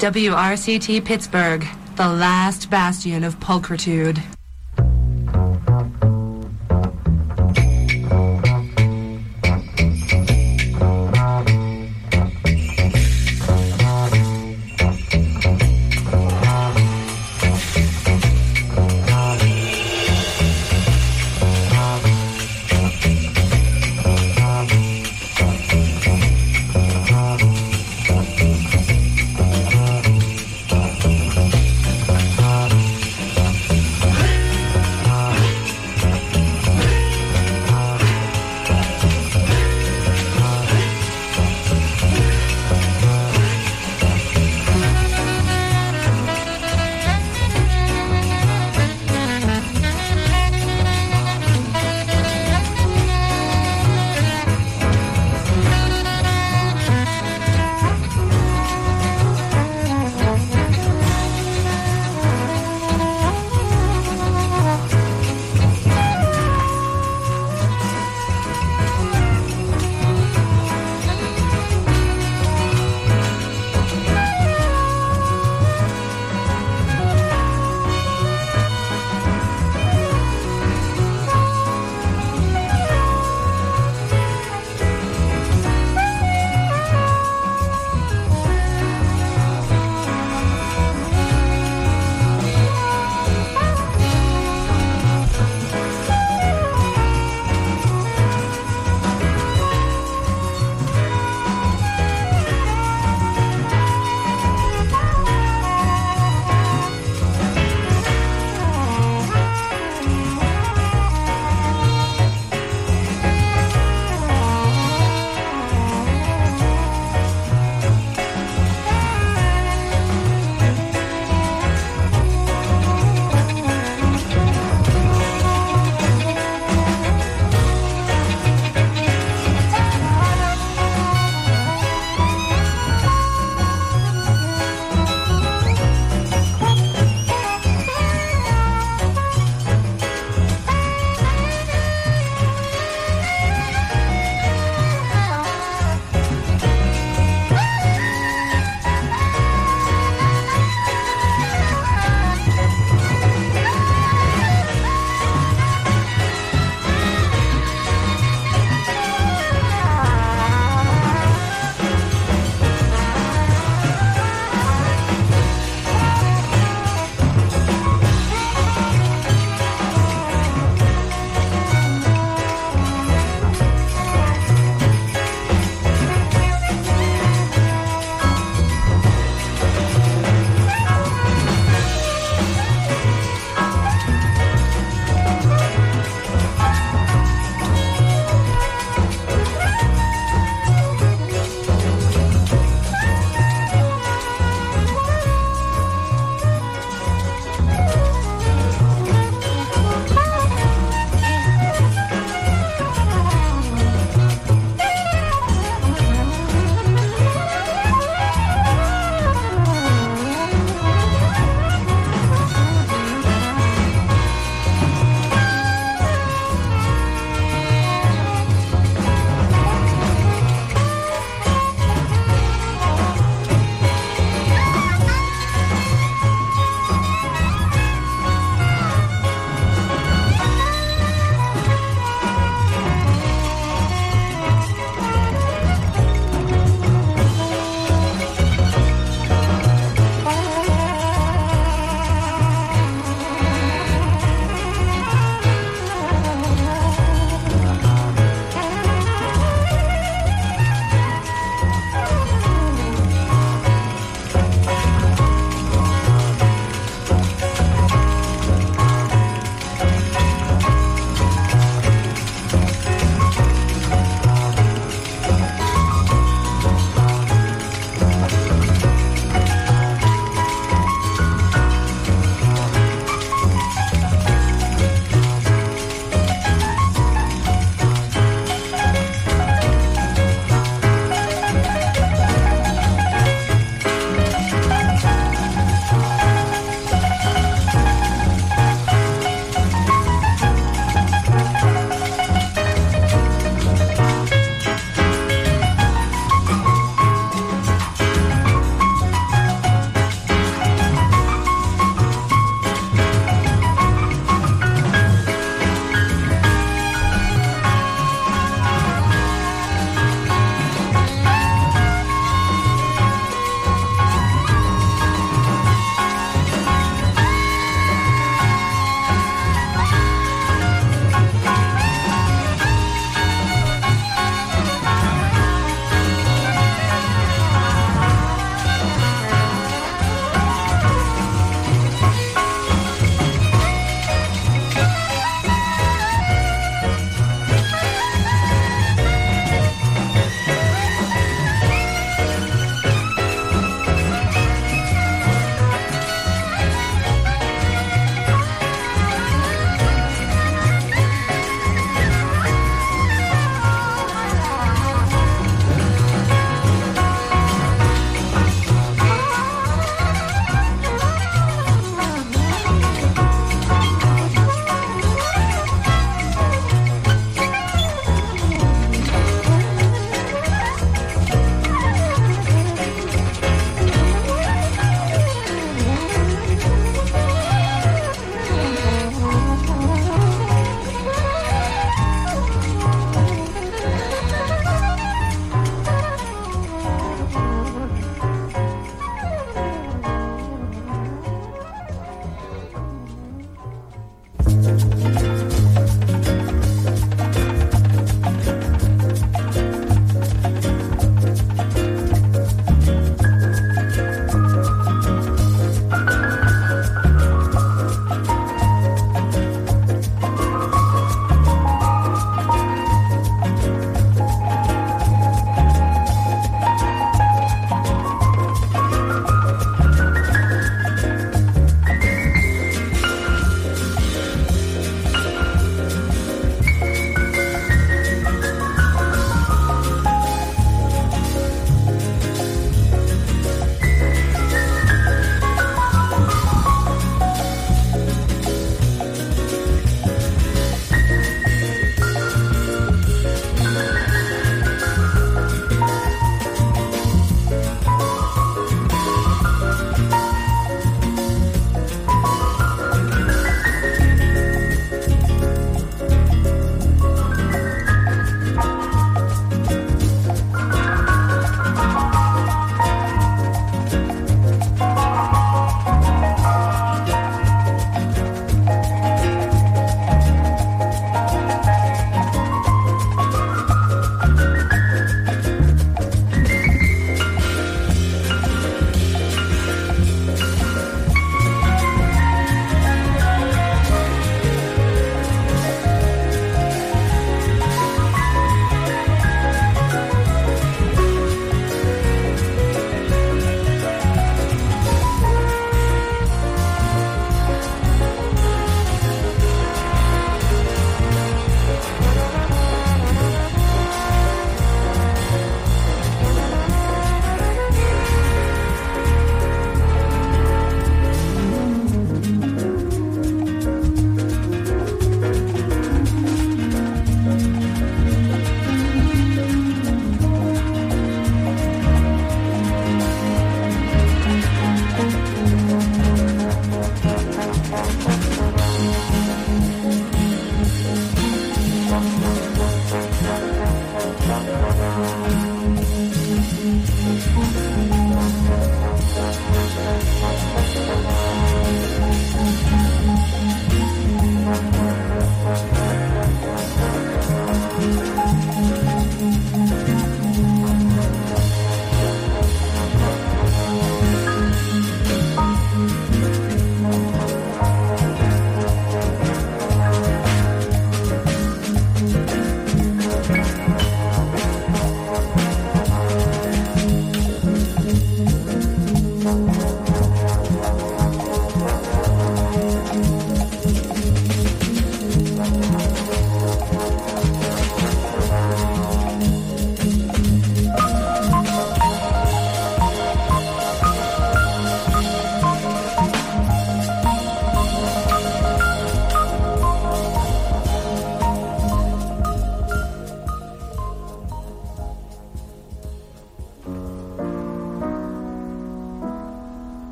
WRCT Pittsburgh, the last bastion of pulchritude. Hey!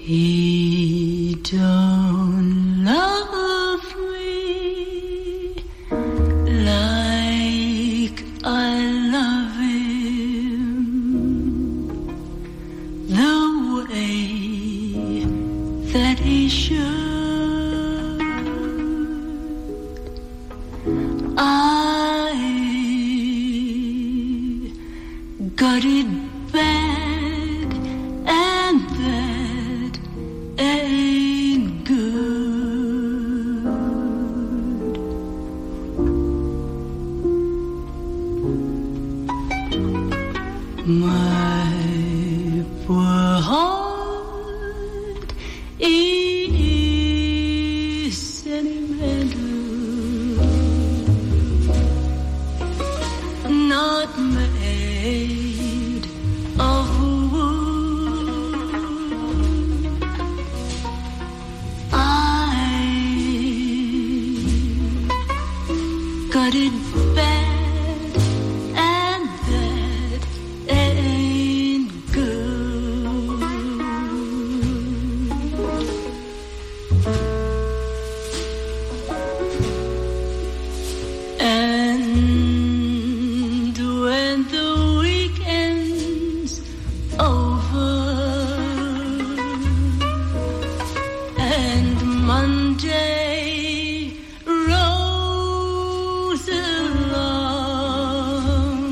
He don't love me like I love him, the way that he should. I got it bad, and that ain't good. My poor heart is sentimental, not made of wood. I got it bad, and that ain't good. And when the weekend's over and Monday rolls along,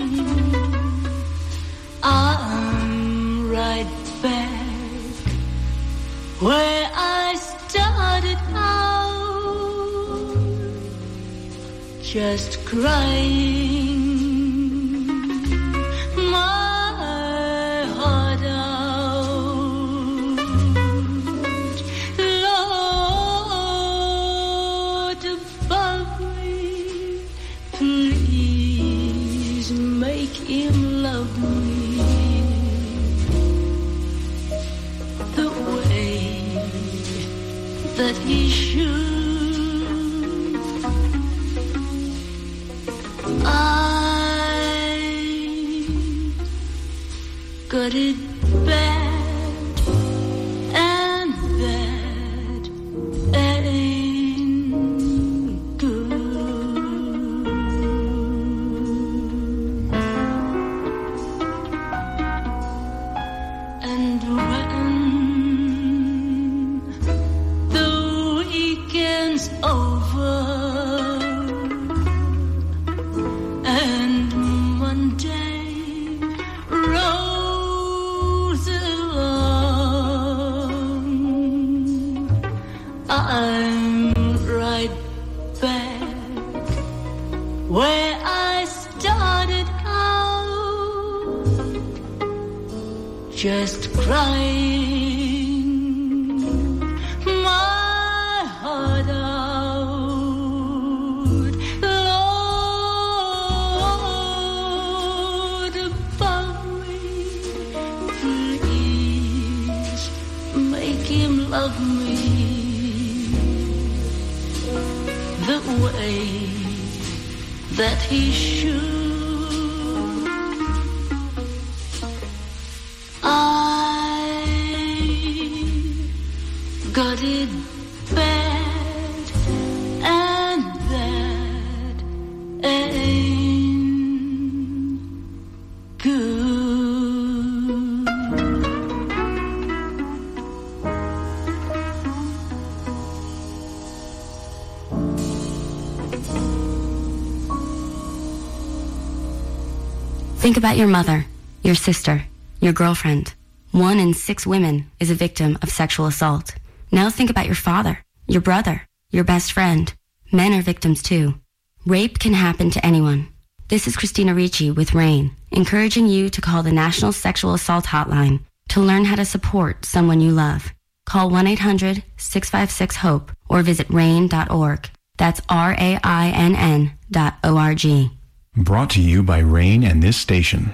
I'm right back where I started out, just crying my heart out. Lord above me, please make him love me the way that he should. I got it bad, and that ain't good. And when the weekend's over and Monday rolls along, I'm right back where I started out, just crying my heart out. Lord above me, please make him love me the way that he should. I got it bad, and that ain't good. Think about your mother, your sister, your girlfriend. 1 in 6 women is a victim of sexual assault. Now think about your father, your brother, your best friend. Men are victims too. Rape can happen to anyone. This is Christina Ricci with RAIN, encouraging you to call the National Sexual Assault Hotline to learn how to support someone you love. Call 1-800-656-HOPE or visit RAIN.org. That's RAINN.org. Brought to you by RAIN and this station.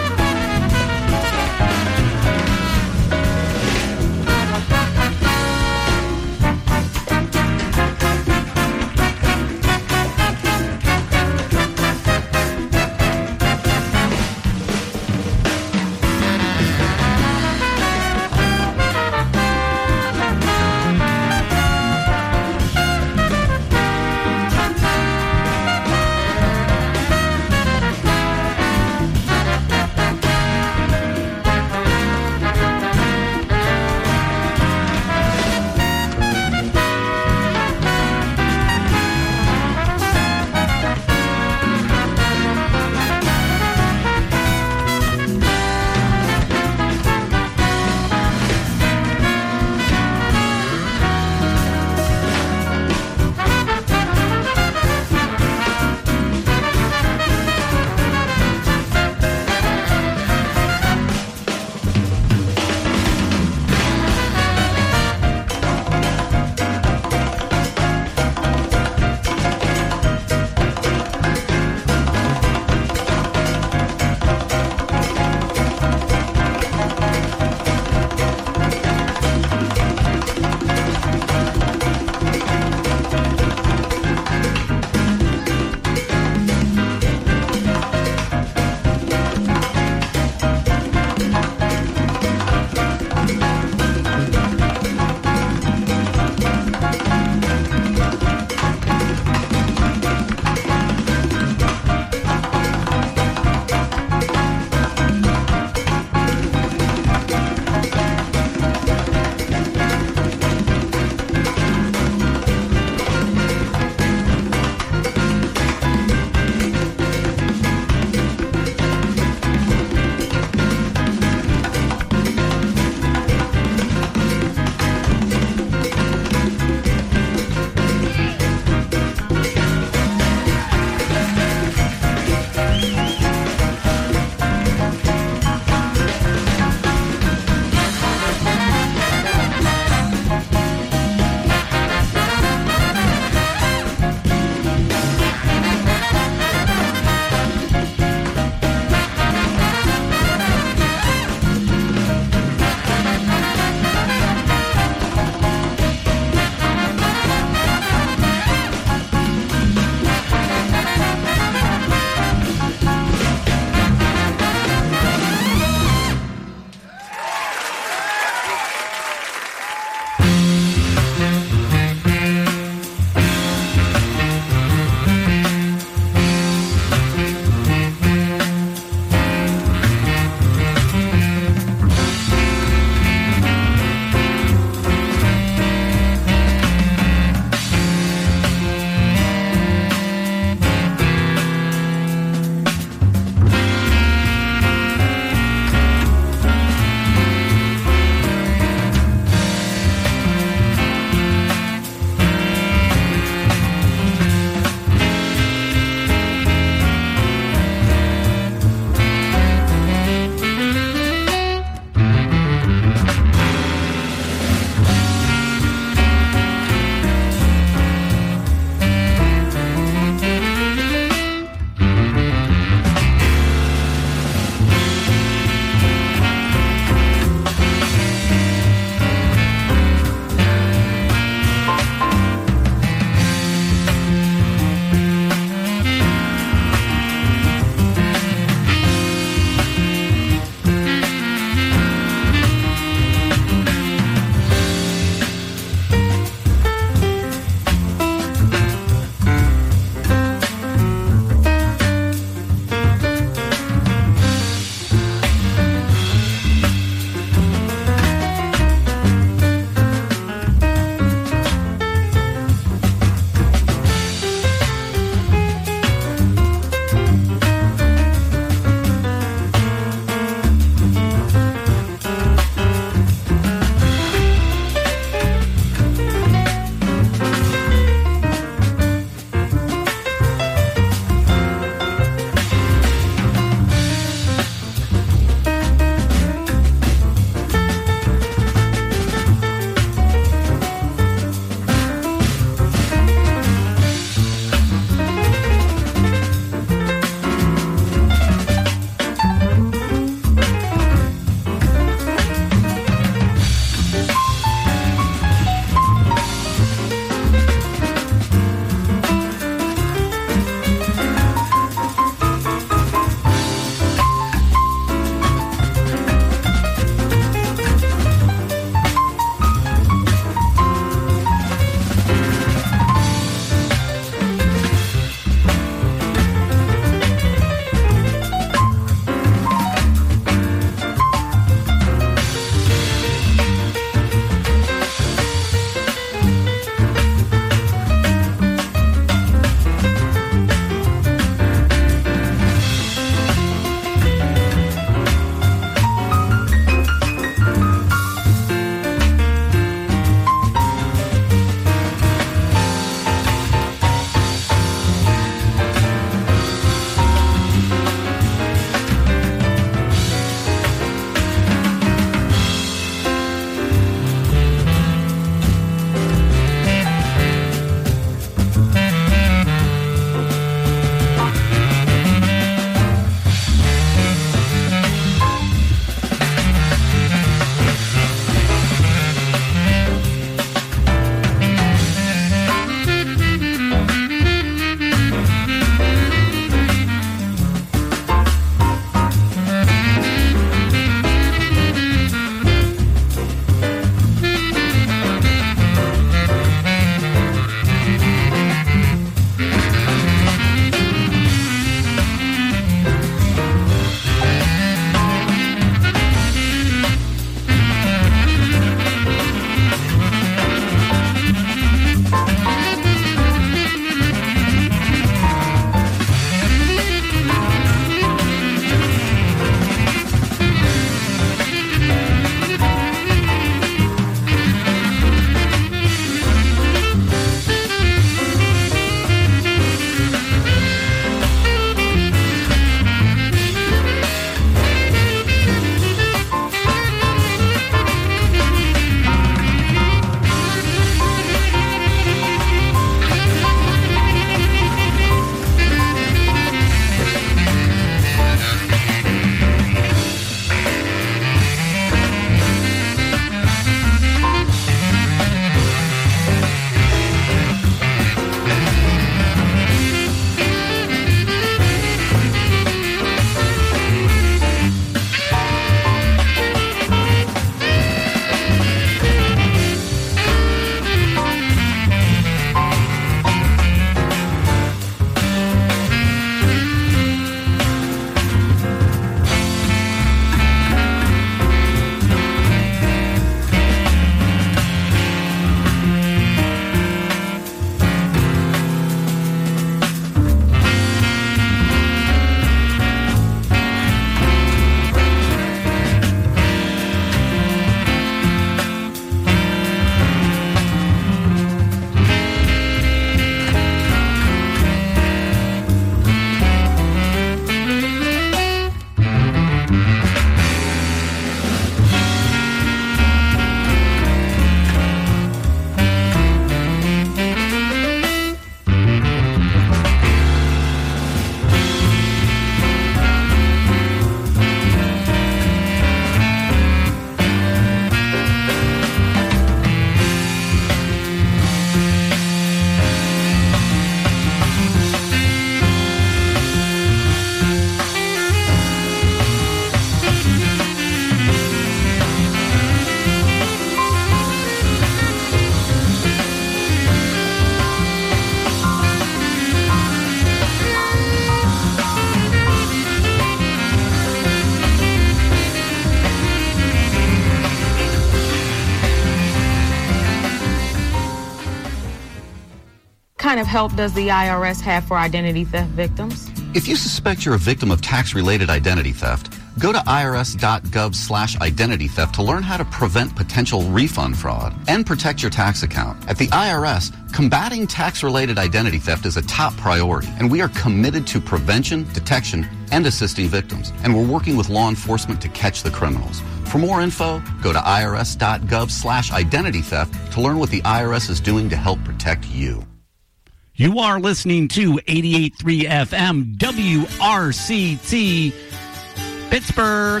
kind of help does the IRS have for identity theft victims? If you suspect you're a victim of tax-related identity theft, go to irs.gov/identity theft to learn how to prevent potential refund fraud and protect your tax account. At the IRS, combating tax-related identity theft is a top priority, and we are committed to prevention, detection, and assisting victims. And we're working with law enforcement to catch the criminals. For more info, go to irs.gov/identity theft to learn what the IRS is doing to help protect you. You are listening to 88.3 FM WRCT Pittsburgh.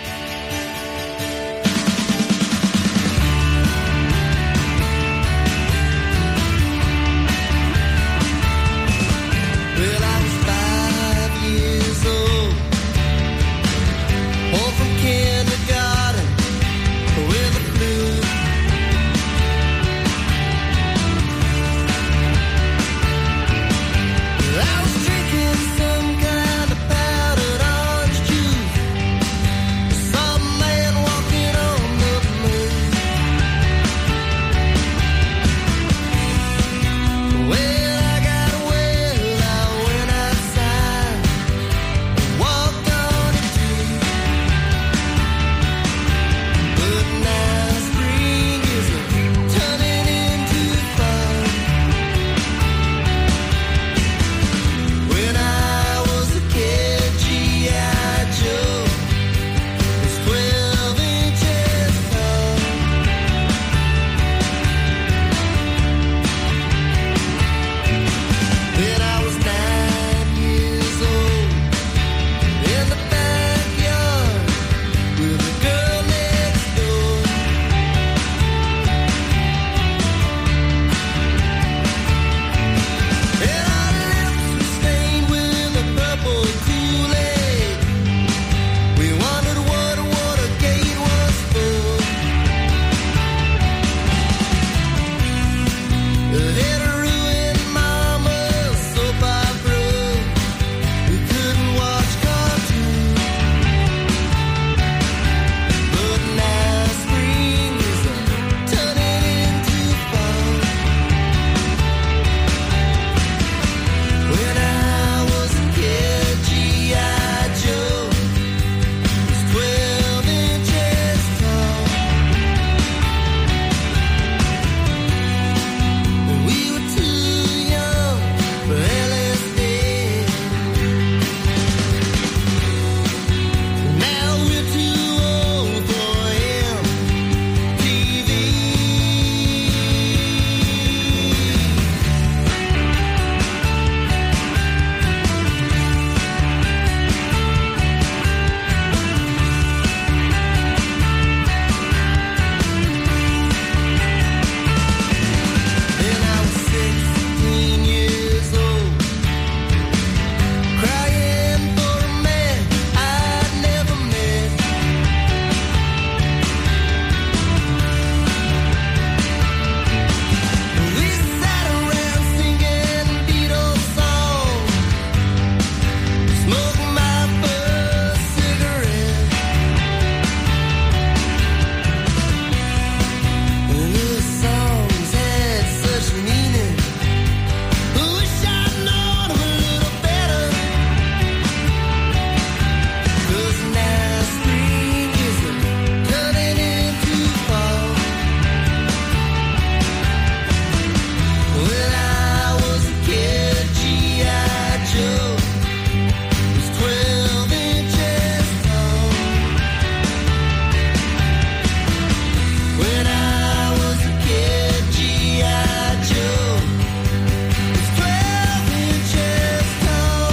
Well, I was 5 years old, home from kindergarten with the flu. I was drinking some kind of powdered orange juice. Saw a man walking on the moon. Well, I got well, I went outside, walked on it too. But now spring is turning into fall. When I was a kid, G.I. Joe was 12 inches tall. Then I was 9 years old, in the backyard with the girl next door. And our lips were stained with a purple Kool-Aid. We wondered what Watergate was for. It had ruined Mama's soap opera. We couldn't watch cartoons. But now spring is turning into fall. When I was a kid, G.I. Joe was 12 inches tall. And we were too young for LSD. Now we're too old for MTV. Then I was 16 years old, crying for a man I'd never met. We sat around singing Beatles songs, smoking my first cigarette. And the songs had such meaning. Wish I'd known them a little better. 'Cause now spring is turning into fall. When I was a kid, G.I. Joe was 12 inches tall. When I was a kid, G.I. Joe was 12 inches tall.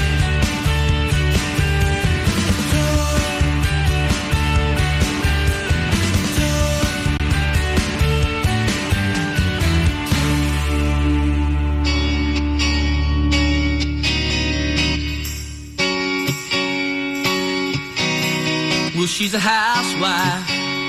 Well, she's a housewife,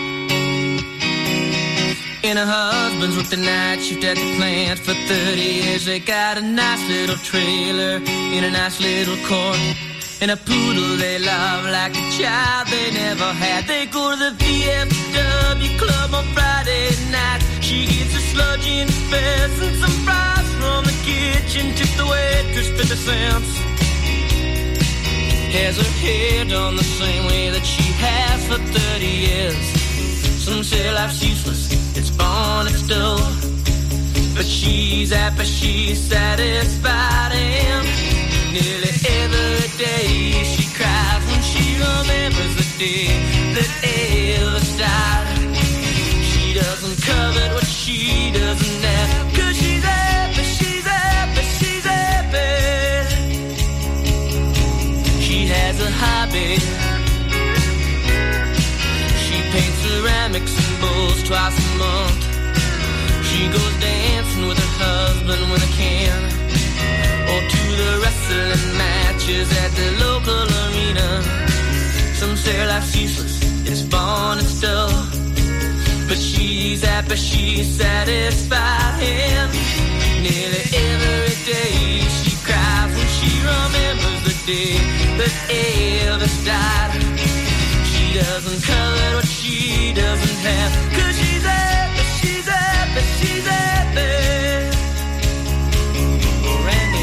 and her husband's worked the night shift at the plant for 30 years. They got a nice little trailer in a nice little court, and a poodle they love like a child they never had. They go to the VFW club on Friday night. She gets a sludge in the face and some fries from the innocence. Has her hair done the same way that she has for 30 years. Some say life's useless, it's born, it's dull. But she's happy, she's satisfied, and nearly every day she cries when she remembers the day that Elvis died. She doesn't covet what she doesn't have, 'cause she's happy, she's happy, she's happy. She has a hobby. She paints ceramics and bowls twice a month. She goes dancing with her husband when I can, or to the wrestling matches at the local arena. Some say life's useless, it's born, it's dull. But she's happy, she's satisfied, and nearly every day she cries when she remembers the day that Elvis died. She doesn't covet what she doesn't have, 'cause she's happy, she's happy, she's happy. Oh, Randy.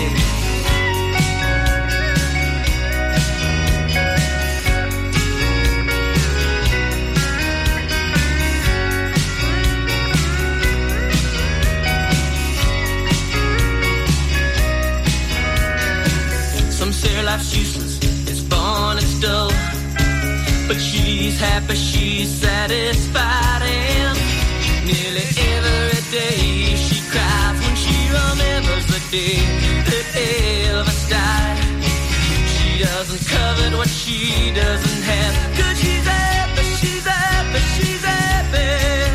Some say life's useless, it's born, it's dull. But she's happy, she's satisfied, and nearly every day she cries when she remembers the day that Elvis died. She doesn't covet what she doesn't have, 'cause she's happy, she's happy, she's happy.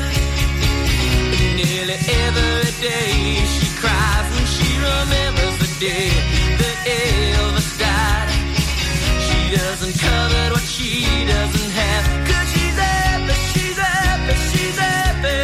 Nearly every day she cries when she remembers the day that Elvis died. She doesn't covet what she doesn't have, 'cause she's happy, she's happy, she's happy.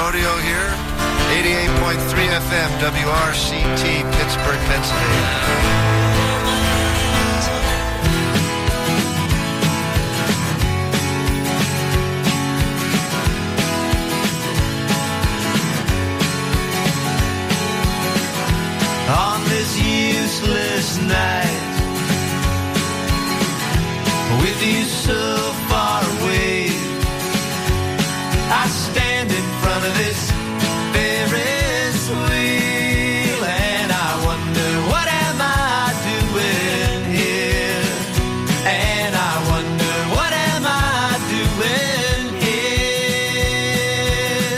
Rodeo here. 88.3 FM, WRCT, Pittsburgh, Pennsylvania. On this useless night, with you so far away, I stand in front of this Ferris wheel and I wonder, what am I doing here? And I wonder, what am I doing here?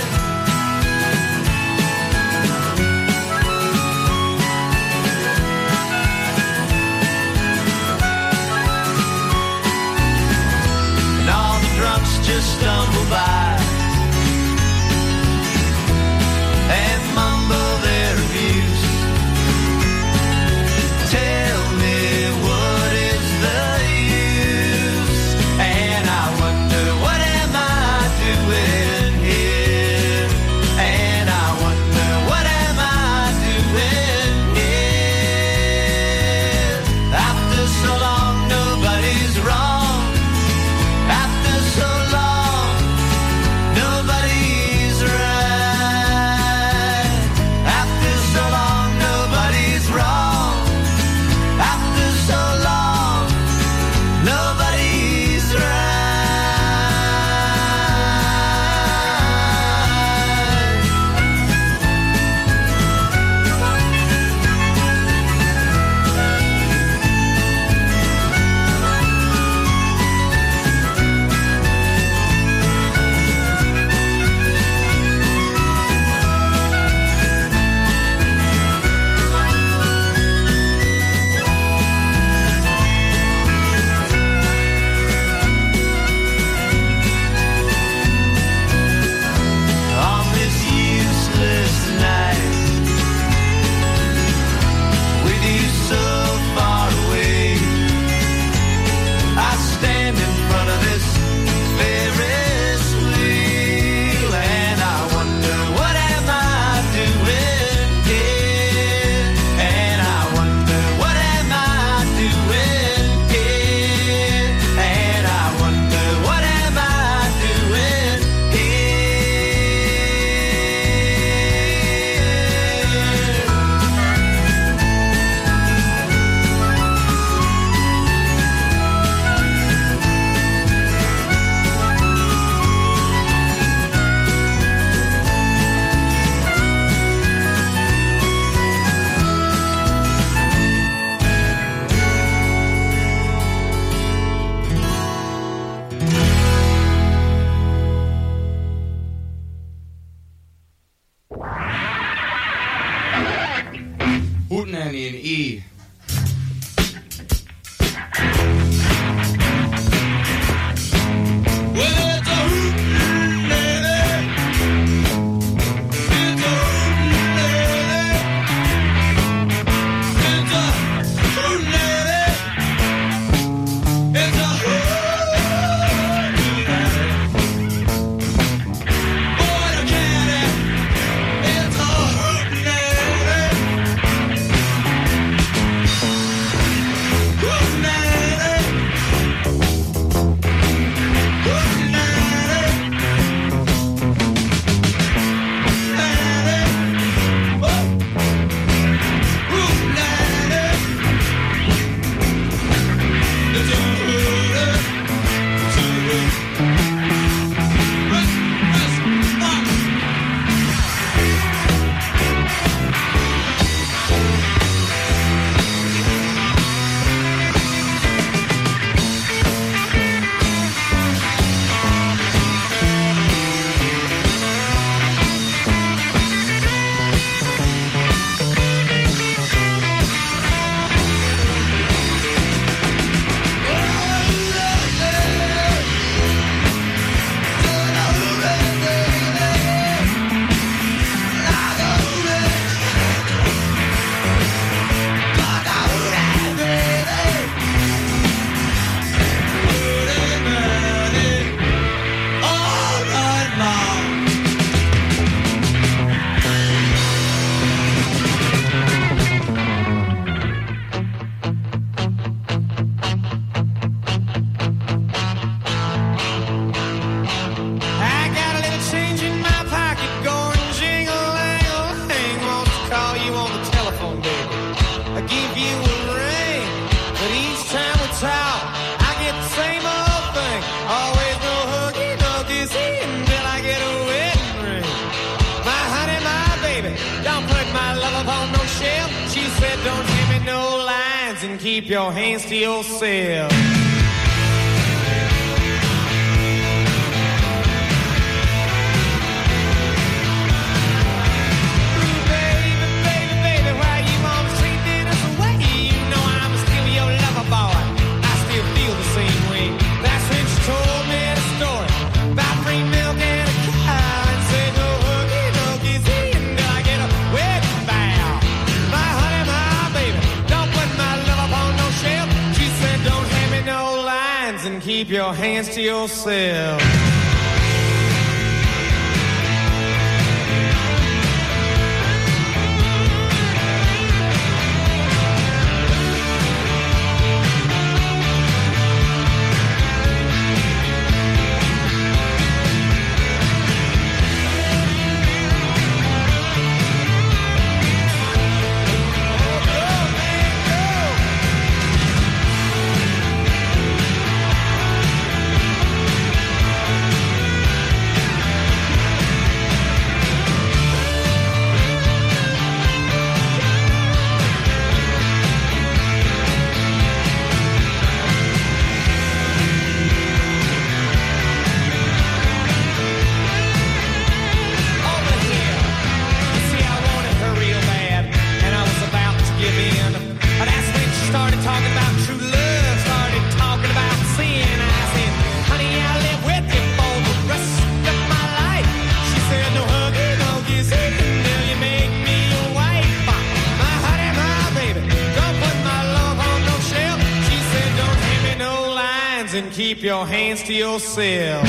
keep your hands to yourself. Keep your hands to yourself. Keep your hands to yourself.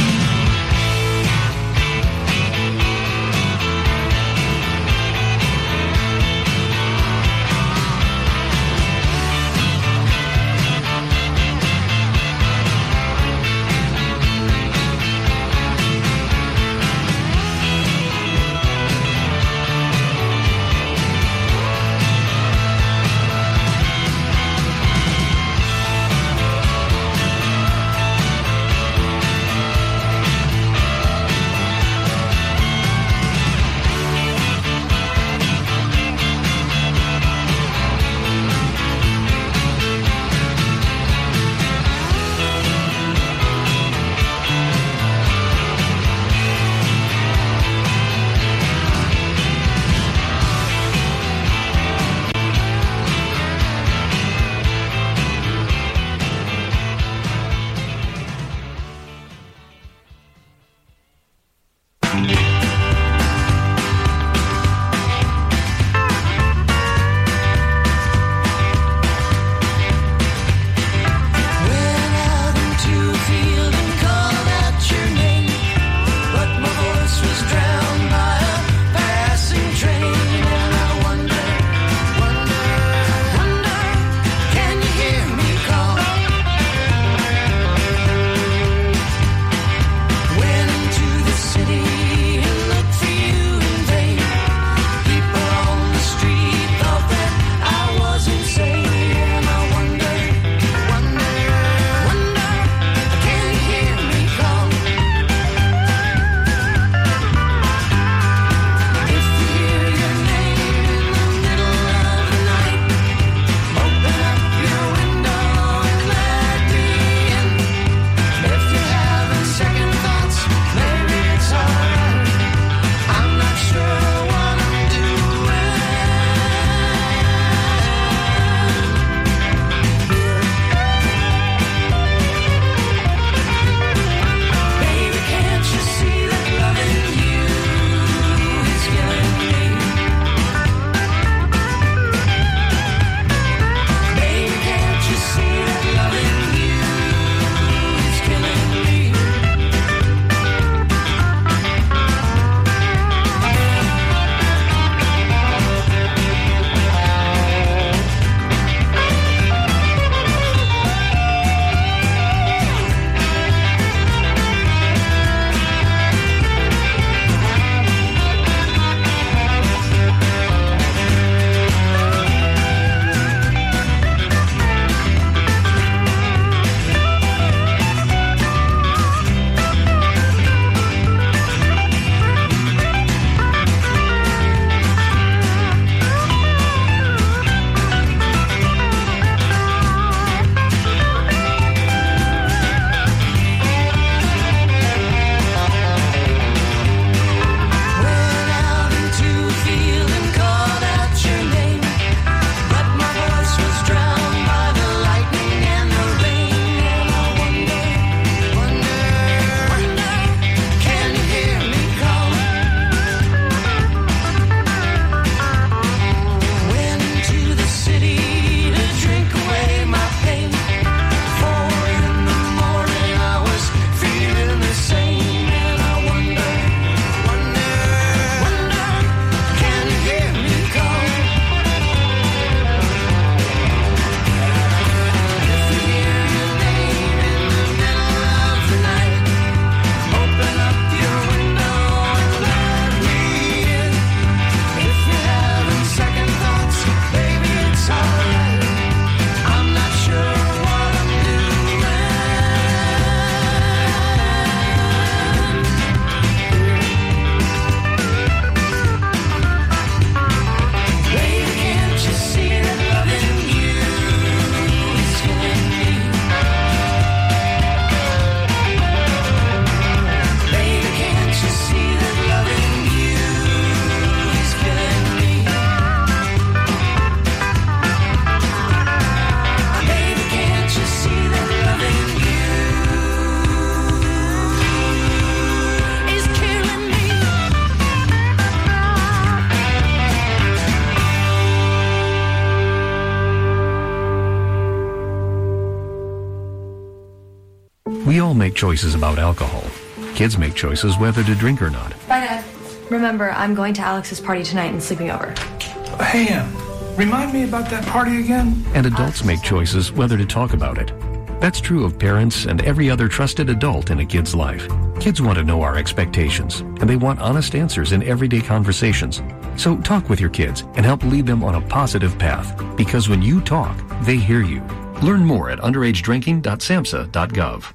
make choices about alcohol. Kids make choices whether to drink or not. Bye, Dad. Remember, I'm going to Alex's party tonight and sleeping over. Hey, remind me about that party again? And adults make choices whether to talk about it. That's true of parents and every other trusted adult in a kid's life. Kids want to know our expectations, and they want honest answers in everyday conversations. So talk with your kids and help lead them on a positive path, because when you talk, they hear you. Learn more at underagedrinking.samhsa.gov.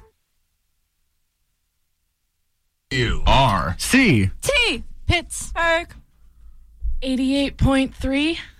U-R-C T. Pittsburgh. 88.3.